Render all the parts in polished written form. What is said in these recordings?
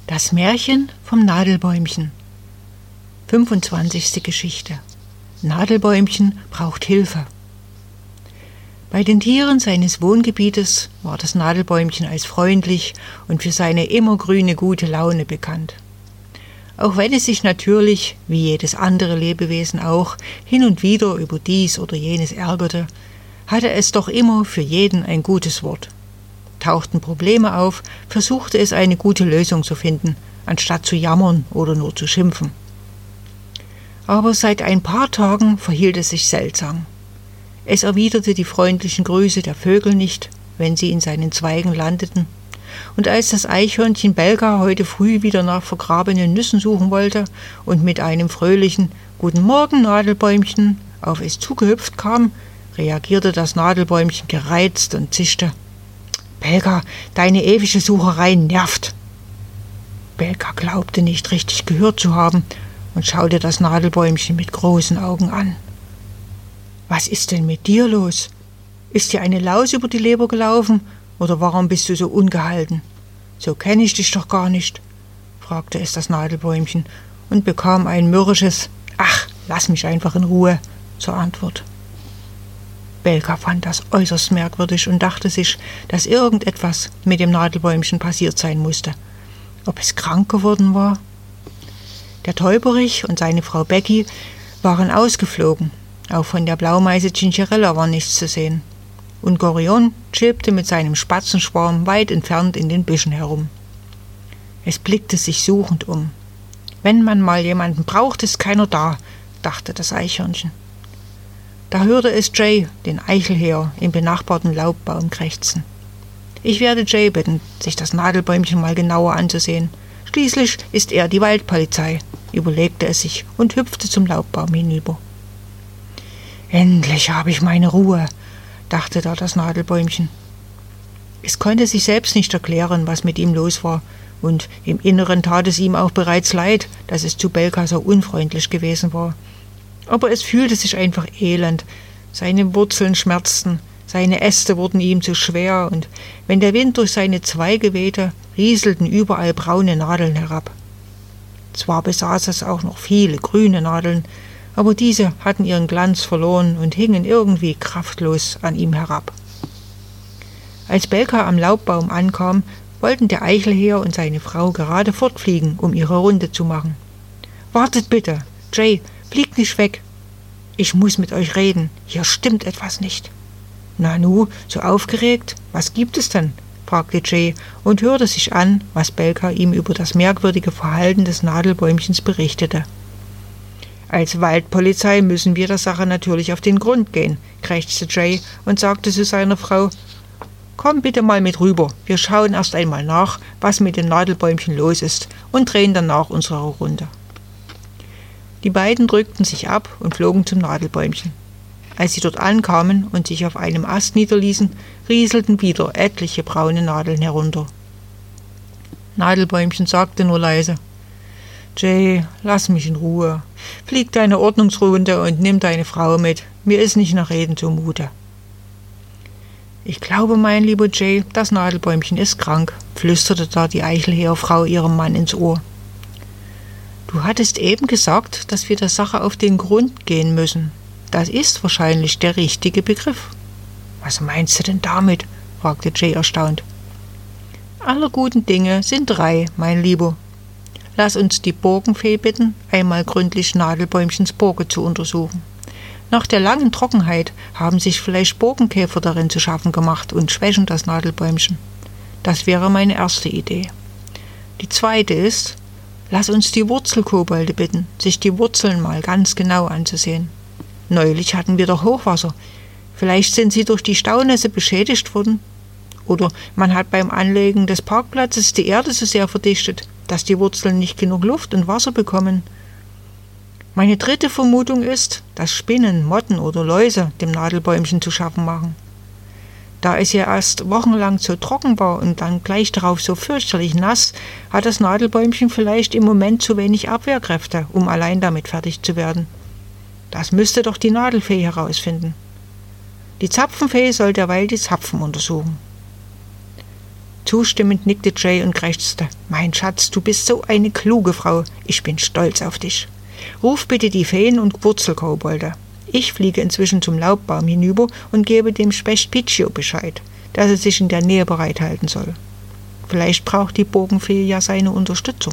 Das Märchen vom Nadelbäumchen. 25. Geschichte. Nadelbäumchen braucht Hilfe. Bei den Tieren seines Wohngebietes war das Nadelbäumchen als freundlich und für seine immergrüne gute Laune bekannt. Auch wenn es sich natürlich, wie jedes andere Lebewesen auch, hin und wieder über dies oder jenes ärgerte, hatte es doch immer für jeden ein gutes Wort. Tauchten Probleme auf, versuchte es eine gute Lösung zu finden, anstatt zu jammern oder nur zu schimpfen. Aber seit ein paar Tagen verhielt es sich seltsam. Es erwiderte die freundlichen Grüße der Vögel nicht, wenn sie in seinen Zweigen landeten, und als das Eichhörnchen Belka heute früh wieder nach vergrabenen Nüssen suchen wollte und mit einem fröhlichen »Guten Morgen, Nadelbäumchen« auf es zugehüpft kam, reagierte das Nadelbäumchen gereizt und zischte: »Belka, deine ewige Sucherei nervt!« Belka glaubte nicht richtig gehört zu haben und schaute das Nadelbäumchen mit großen Augen an. »Was ist denn mit dir los? Ist dir eine Laus über die Leber gelaufen, oder warum bist du so ungehalten? So kenne ich dich doch gar nicht«, fragte es das Nadelbäumchen und bekam ein mürrisches »Ach, lass mich einfach in Ruhe« zur Antwort. Belka fand das äußerst merkwürdig und dachte sich, dass irgendetwas mit dem Nadelbäumchen passiert sein musste. Ob es krank geworden war? Der Täuberich und seine Frau Becky waren ausgeflogen. Auch von der Blaumeise Cincerella war nichts zu sehen. Und Gorion chilpte mit seinem Spatzenschwarm weit entfernt in den Büschen herum. Es blickte sich suchend um. Wenn man mal jemanden braucht, ist keiner da, dachte das Eichhörnchen. Da hörte es Jay, den Eichelhäher, im benachbarten Laubbaum krächzen. Ich werde Jay bitten, sich das Nadelbäumchen mal genauer anzusehen. Schließlich ist er die Waldpolizei, überlegte es sich und hüpfte zum Laubbaum hinüber. Endlich habe ich meine Ruhe, dachte da das Nadelbäumchen. Es konnte sich selbst nicht erklären, was mit ihm los war, und im Inneren tat es ihm auch bereits leid, dass es zu Belka so unfreundlich gewesen war. Aber es fühlte sich einfach elend. Seine Wurzeln schmerzten, seine Äste wurden ihm zu schwer, und wenn der Wind durch seine Zweige wehte, rieselten überall braune Nadeln herab. Zwar besaß es auch noch viele grüne Nadeln, aber diese hatten ihren Glanz verloren und hingen irgendwie kraftlos an ihm herab. Als Belka am Laubbaum ankam, wollten der Eichelhäher und seine Frau gerade fortfliegen, um ihre Runde zu machen. »Wartet bitte, Jay, fliegt nicht weg. Ich muss mit euch reden, hier stimmt etwas nicht.« »Nanu, so aufgeregt? Was gibt es denn?« fragte Jay und hörte sich an, was Belka ihm über das merkwürdige Verhalten des Nadelbäumchens berichtete. »Als Waldpolizei müssen wir der Sache natürlich auf den Grund gehen«, krächzte Jay und sagte zu seiner Frau: »Komm bitte mal mit rüber, wir schauen erst einmal nach, was mit dem Nadelbäumchen los ist, und drehen danach unsere Runde.« Die beiden drückten sich ab und flogen zum Nadelbäumchen. Als sie dort ankamen und sich auf einem Ast niederließen, rieselten wieder etliche braune Nadeln herunter. Nadelbäumchen sagte nur leise: »Jay, lass mich in Ruhe. Flieg deine Ordnungsrunde und nimm deine Frau mit. Mir ist nicht nach Reden zumute.« »Ich glaube, mein lieber Jay, das Nadelbäumchen ist krank«, flüsterte da die Eichelhäherfrau ihrem Mann ins Ohr. »Du hattest eben gesagt, dass wir der Sache auf den Grund gehen müssen. Das ist wahrscheinlich der richtige Begriff.« »Was meinst du denn damit?« fragte Jay erstaunt. »Aller guten Dinge sind 3, mein Lieber. Lass uns die Borkenfee bitten, einmal gründlich Nadelbäumchens Borke zu untersuchen. Nach der langen Trockenheit haben sich vielleicht Borkenkäfer darin zu schaffen gemacht und schwächen das Nadelbäumchen. Das wäre meine erste Idee. Die zweite ist: Lass uns die Wurzelkobolde bitten, sich die Wurzeln mal ganz genau anzusehen. Neulich hatten wir doch Hochwasser. Vielleicht sind sie durch die Staunässe beschädigt worden. Oder man hat beim Anlegen des Parkplatzes die Erde so sehr verdichtet, dass die Wurzeln nicht genug Luft und Wasser bekommen. Meine dritte Vermutung ist, dass Spinnen, Motten oder Läuse dem Nadelbäumchen zu schaffen machen. Da es ja erst wochenlang so trocken war und dann gleich darauf so fürchterlich nass, hat das Nadelbäumchen vielleicht im Moment zu wenig Abwehrkräfte, um allein damit fertig zu werden. Das müsste doch die Nadelfee herausfinden. Die Zapfenfee soll derweil die Zapfen untersuchen.« Zustimmend nickte Jay und krächzte: »Mein Schatz, du bist so eine kluge Frau. Ich bin stolz auf dich. Ruf bitte die Feen und Wurzelkobolde. Ich fliege inzwischen zum Laubbaum hinüber und gebe dem Specht Piccio Bescheid, dass er sich in der Nähe bereithalten soll. Vielleicht braucht die Bogenfee ja seine Unterstützung.«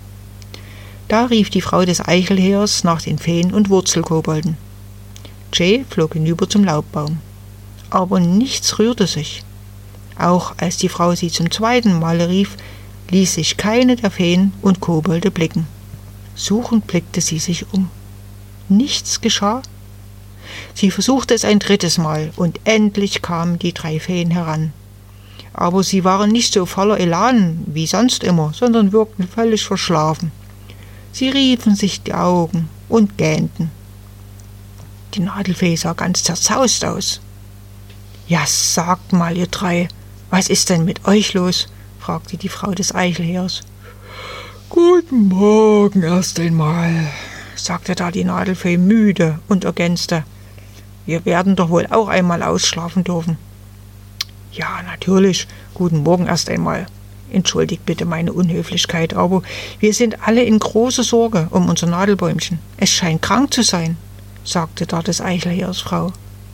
Da rief die Frau des Eichelheers nach den Feen und Wurzelkobolden. Jay flog hinüber zum Laubbaum. Aber nichts rührte sich. Auch als die Frau sie zum zweiten Male rief, ließ sich keine der Feen und Kobolde blicken. Suchend blickte sie sich um. Nichts geschah. Sie versuchte es ein drittes Mal, und endlich kamen die 3 Feen heran. Aber sie waren nicht so voller Elan wie sonst immer, sondern wirkten völlig verschlafen. Sie riefen sich die Augen und gähnten. Die Nadelfee sah ganz zerzaust aus. »Ja, sagt mal, ihr 3, was ist denn mit euch los?« fragte die Frau des Eichelheers. »Guten Morgen erst einmal«, sagte da die Nadelfee müde und ergänzte: »Wir werden doch wohl auch einmal ausschlafen dürfen.« »Ja, natürlich, guten Morgen erst einmal. Entschuldigt bitte meine Unhöflichkeit, aber wir sind alle in großer Sorge um unser Nadelbäumchen. Es scheint krank zu sein«, sagte da des Eichelheers Frau.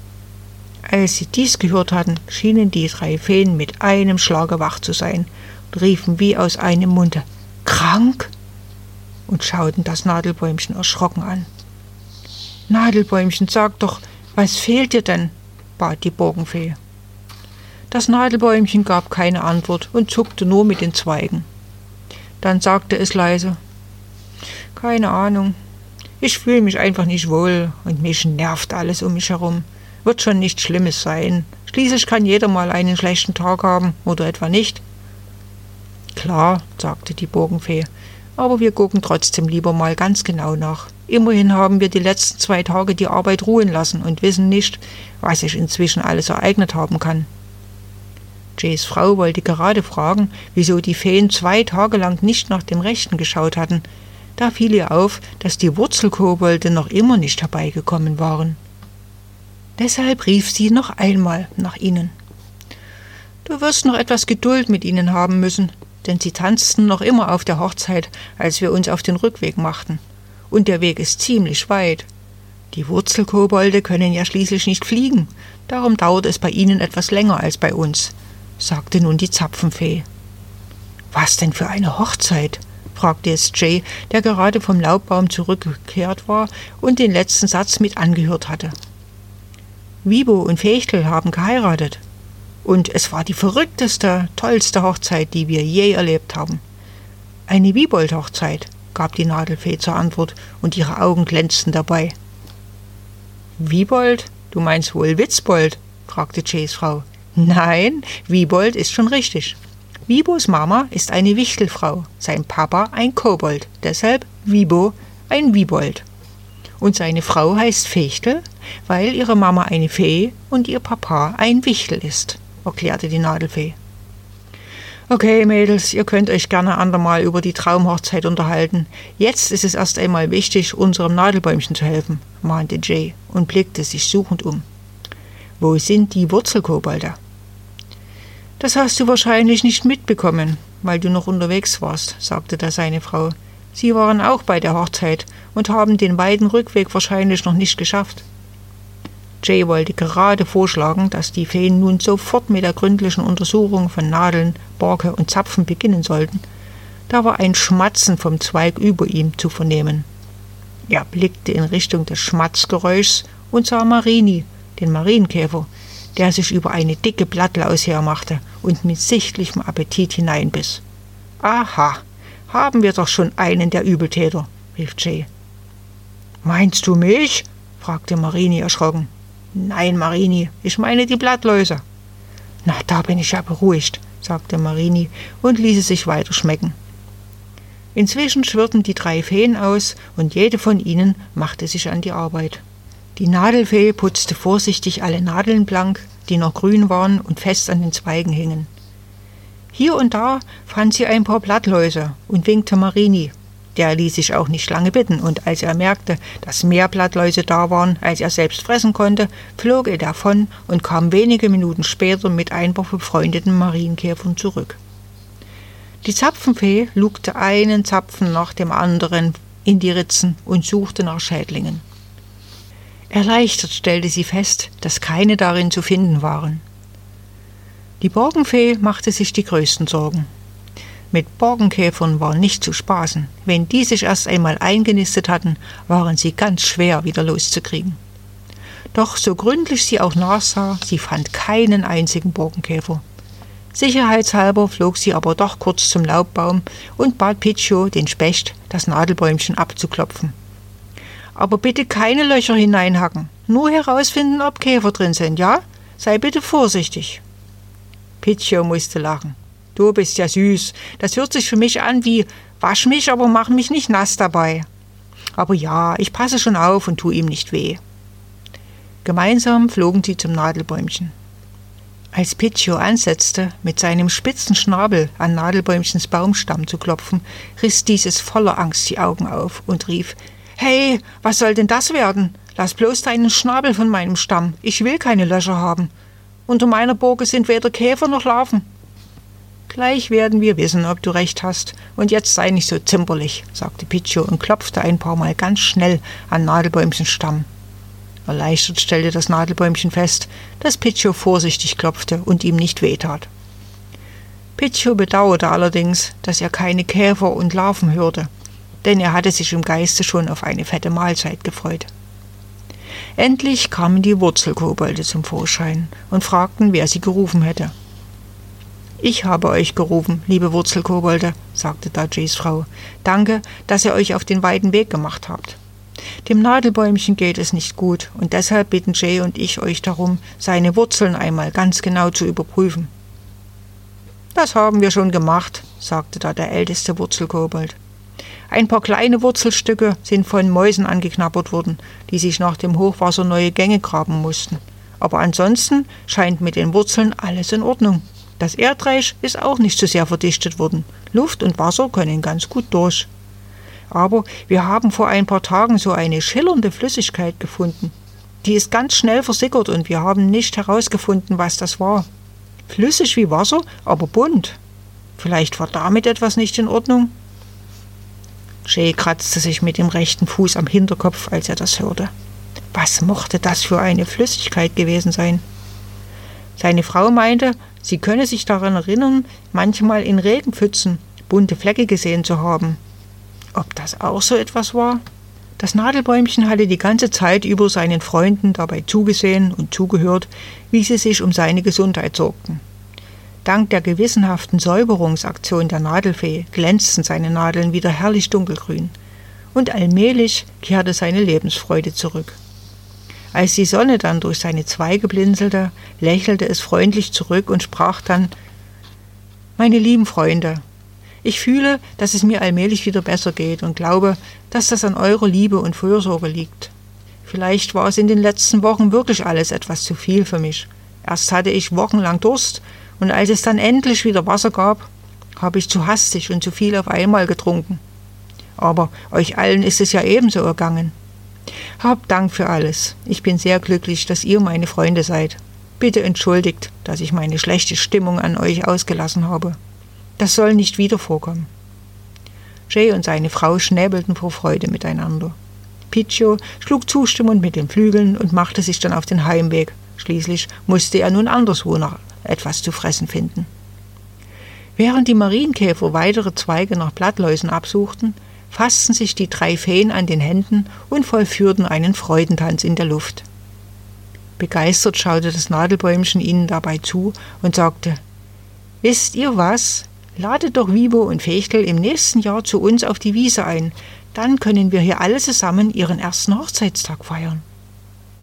Als sie dies gehört hatten, schienen die 3 Feen mit einem Schlage wach zu sein und riefen wie aus einem Munde: »Krank?« und schauten das Nadelbäumchen erschrocken an. »Nadelbäumchen, sag doch, was fehlt dir denn?«, bat die Bogenfee. Das Nadelbäumchen gab keine Antwort und zuckte nur mit den Zweigen. Dann sagte es leise: »Keine Ahnung. Ich fühle mich einfach nicht wohl und mich nervt alles um mich herum. Wird schon nichts Schlimmes sein. Schließlich kann jeder mal einen schlechten Tag haben, oder etwa nicht?« »Klar«, sagte die Bogenfee, »aber wir gucken trotzdem lieber mal ganz genau nach. Immerhin haben wir die letzten 2 Tage die Arbeit ruhen lassen und wissen nicht, was sich inzwischen alles ereignet haben kann.« Jays Frau wollte gerade fragen, wieso die Feen 2 Tage lang nicht nach dem Rechten geschaut hatten. Da fiel ihr auf, dass die Wurzelkobolde noch immer nicht herbeigekommen waren. Deshalb rief sie noch einmal nach ihnen. »Du wirst noch etwas Geduld mit ihnen haben müssen, denn sie tanzten noch immer auf der Hochzeit, als wir uns auf den Rückweg machten. Und der Weg ist ziemlich weit. Die Wurzelkobolde können ja schließlich nicht fliegen, darum dauert es bei ihnen etwas länger als bei uns«, sagte nun die Zapfenfee. »Was denn für eine Hochzeit?«, fragte es Jay, der gerade vom Laubbaum zurückgekehrt war und den letzten Satz mit angehört hatte. »Wibo und Fechtel haben geheiratet. Und es war die verrückteste, tollste Hochzeit, die wir je erlebt haben.« »Eine Wibold-Hochzeit«, gab die Nadelfee zur Antwort, und ihre Augen glänzten dabei. »Wibold? Du meinst wohl Witzbold?«, fragte Jays Frau. »Nein, Wibold ist schon richtig. Wibos Mama ist eine Wichtelfrau, sein Papa ein Kobold, deshalb Wibo ein Wibold. Und seine Frau heißt Fechtel, weil ihre Mama eine Fee und ihr Papa ein Wichtel ist«, erklärte die Nadelfee. »Okay, Mädels, ihr könnt euch gerne andermal über die Traumhochzeit unterhalten. Jetzt ist es erst einmal wichtig, unserem Nadelbäumchen zu helfen«, mahnte Jay und blickte sich suchend um. »Wo sind die Wurzelkobolde?« »Das hast du wahrscheinlich nicht mitbekommen, weil du noch unterwegs warst«, sagte da seine Frau. »Sie waren auch bei der Hochzeit und haben den weiten Rückweg wahrscheinlich noch nicht geschafft.« Jay wollte gerade vorschlagen, dass die Feen nun sofort mit der gründlichen Untersuchung von Nadeln, Borke und Zapfen beginnen sollten. Da war ein Schmatzen vom Zweig über ihm zu vernehmen. Er blickte in Richtung des Schmatzgeräuschs und sah Marini, den Marienkäfer, der sich über eine dicke Blattlaus hermachte und mit sichtlichem Appetit hineinbiss. »Aha, haben wir doch schon einen der Übeltäter«, rief Jay. »Meinst du mich?«, fragte Marini erschrocken. »Nein, Marini, ich meine die Blattläuse.« »Na, da bin ich ja beruhigt«, sagte Marini und ließ es sich weiter schmecken. Inzwischen schwirrten die 3 Feen aus und jede von ihnen machte sich an die Arbeit. Die Nadelfee putzte vorsichtig alle Nadeln blank, die noch grün waren und fest an den Zweigen hingen. Hier und da fand sie ein paar Blattläuse und winkte Marini. Der ließ sich auch nicht lange bitten, und als er merkte, dass mehr Blattläuse da waren, als er selbst fressen konnte, flog er davon und kam wenige Minuten später mit ein paar befreundeten Marienkäfern zurück. Die Zapfenfee lugte einen Zapfen nach dem anderen in die Ritzen und suchte nach Schädlingen. Erleichtert stellte sie fest, dass keine darin zu finden waren. Die Borkenfee machte sich die größten Sorgen. Mit Borkenkäfern war nicht zu spaßen. Wenn die sich erst einmal eingenistet hatten, waren sie ganz schwer wieder loszukriegen. Doch so gründlich sie auch nachsah, sie fand keinen einzigen Borkenkäfer. Sicherheitshalber flog sie aber doch kurz zum Laubbaum und bat Pitscho, den Specht, das Nadelbäumchen abzuklopfen. Aber bitte keine Löcher hineinhacken, nur herausfinden, ob Käfer drin sind, ja? Sei bitte vorsichtig. Pitscho musste lachen. Du bist ja süß, das hört sich für mich an wie, wasch mich, aber mach mich nicht nass dabei. Aber ja, ich passe schon auf und tu ihm nicht weh. Gemeinsam flogen sie zum Nadelbäumchen. Als Pitscho ansetzte, mit seinem spitzen Schnabel an Nadelbäumchens Baumstamm zu klopfen, riss dieses voller Angst die Augen auf und rief: »Hey, was soll denn das werden? Lass bloß deinen Schnabel von meinem Stamm, ich will keine Löcher haben. Unter meiner Burge sind weder Käfer noch Larven.« »Gleich werden wir wissen, ob du recht hast, und jetzt sei nicht so zimperlich«, sagte Pitscho und klopfte ein paar Mal ganz schnell an Nadelbäumchens Stamm. Erleichtert stellte das Nadelbäumchen fest, dass Pitscho vorsichtig klopfte und ihm nicht wehtat. Pitscho bedauerte allerdings, dass er keine Käfer und Larven hörte, denn er hatte sich im Geiste schon auf eine fette Mahlzeit gefreut. Endlich kamen die Wurzelkobolde zum Vorschein und fragten, wer sie gerufen hätte. »Ich habe euch gerufen, liebe Wurzelkobolde«, sagte da Jays Frau. »Danke, dass ihr euch auf den weiten Weg gemacht habt. Dem Nadelbäumchen geht es nicht gut, und deshalb bitten Jay und ich euch darum, seine Wurzeln einmal ganz genau zu überprüfen.« »Das haben wir schon gemacht«, sagte da der älteste Wurzelkobold. »Ein paar kleine Wurzelstücke sind von Mäusen angeknabbert worden, die sich nach dem Hochwasser neue Gänge graben mussten. Aber ansonsten scheint mit den Wurzeln alles in Ordnung. Das Erdreich ist auch nicht so sehr verdichtet worden. Luft und Wasser können ganz gut durch. Aber wir haben vor ein paar Tagen so eine schillernde Flüssigkeit gefunden. Die ist ganz schnell versickert und wir haben nicht herausgefunden, was das war. Flüssig wie Wasser, aber bunt. Vielleicht war damit etwas nicht in Ordnung?« Jay kratzte sich mit dem rechten Fuß am Hinterkopf, als er das hörte. Was mochte das für eine Flüssigkeit gewesen sein? Seine Frau meinte, sie könne sich daran erinnern, manchmal in Regenpfützen bunte Flecke gesehen zu haben. Ob das auch so etwas war? Das Nadelbäumchen hatte die ganze Zeit über seinen Freunden dabei zugesehen und zugehört, wie sie sich um seine Gesundheit sorgten. Dank der gewissenhaften Säuberungsaktion der Nadelfee glänzten seine Nadeln wieder herrlich dunkelgrün, und allmählich kehrte seine Lebensfreude zurück. Als die Sonne dann durch seine Zweige blinzelte, lächelte es freundlich zurück und sprach dann: »Meine lieben Freunde, ich fühle, dass es mir allmählich wieder besser geht und glaube, dass das an eurer Liebe und Fürsorge liegt. Vielleicht war es in den letzten Wochen wirklich alles etwas zu viel für mich. Erst hatte ich wochenlang Durst, und als es dann endlich wieder Wasser gab, habe ich zu hastig und zu viel auf einmal getrunken. Aber euch allen ist es ja ebenso ergangen. Habt Dank für alles. Ich bin sehr glücklich, dass ihr meine Freunde seid. Bitte entschuldigt, dass ich meine schlechte Stimmung an euch ausgelassen habe. Das soll nicht wieder vorkommen.« Jay und seine Frau schnäbelten vor Freude miteinander. Pitscho schlug zustimmend mit den Flügeln und machte sich dann auf den Heimweg. Schließlich musste er nun anderswo noch etwas zu fressen finden. Während die Marienkäfer weitere Zweige nach Blattläusen absuchten, fassten sich die 3 Feen an den Händen und vollführten einen Freudentanz in der Luft. Begeistert schaute das Nadelbäumchen ihnen dabei zu und sagte: »Wisst ihr was? Ladet doch Wibo und Fechtel im nächsten Jahr zu uns auf die Wiese ein. Dann können wir hier alle zusammen ihren ersten Hochzeitstag feiern.«